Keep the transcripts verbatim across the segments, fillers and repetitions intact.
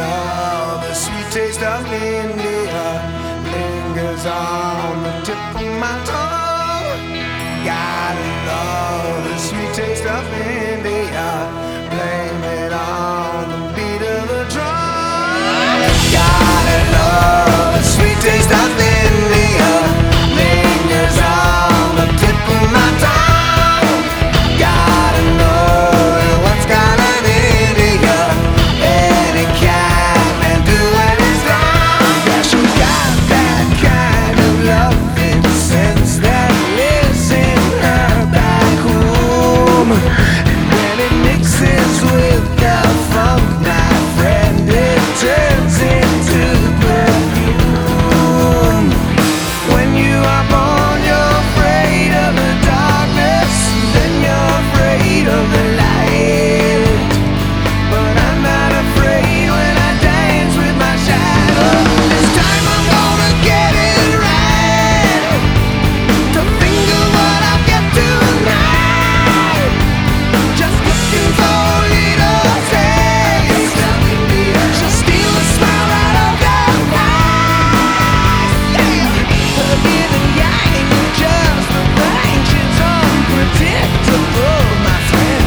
love, the sweet taste of India lingers on the tip of my tongue. Gotta love the sweet taste of India. Blame it on the beat of the drum. Gotta love the sweet taste of India lingers on the tip of my tongue. Gotta know what's got an India. Any cat can do it is wrong. Yeah, she got that kind of loving sense that lives in her back room. And when it mixes with the funk, my friend, it turns into perfume. When you are born, you're afraid of the darkness, then you're afraid of the light. But I'm not afraid when I dance with my shadow. This time I'm gonna get it right. To think of what I'll get tonight. Just looking for a little taste. She'll steal a smile right off your face. Her yin and yang are just the thing. She's unpredictable, my friend.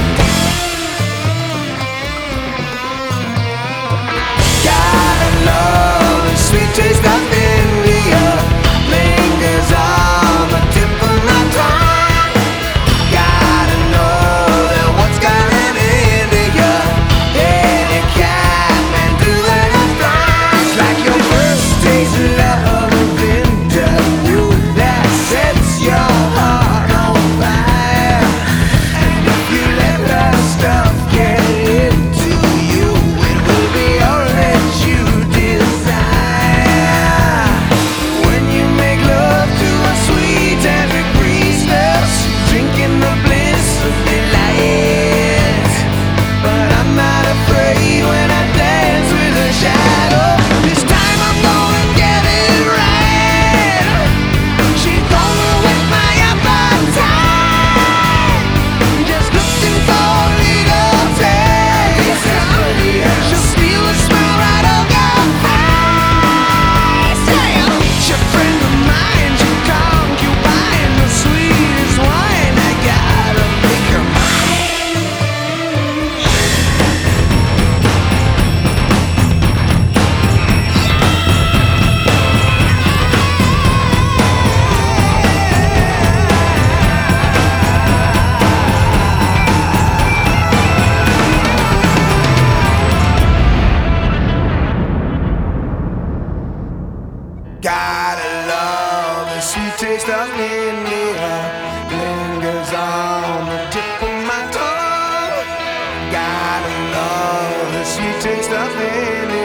Gotta love the sweet taste of India lingers on the tip of my tongue. Gotta know that what's got an India, any cat can do it as blind. It's like your first taste of love interview that sets your heart on fire. And if you let her stuff get into you, it will be all that you desire. When you make love to a sweet tantric priestess, drinking the bliss of delight. But I'm not afraid when I dance with a shadow. This time I'm gonna get it right. She's gonna whet my appetite. Just looking for a little taste. She'll steal a smile right off your face. She's a friend of mine, she's concubine, the sweetest wine. I gotta make her mine. Gotta love the sweet taste of India lingers on the tip of my tongue. Gotta love the sweet taste of India.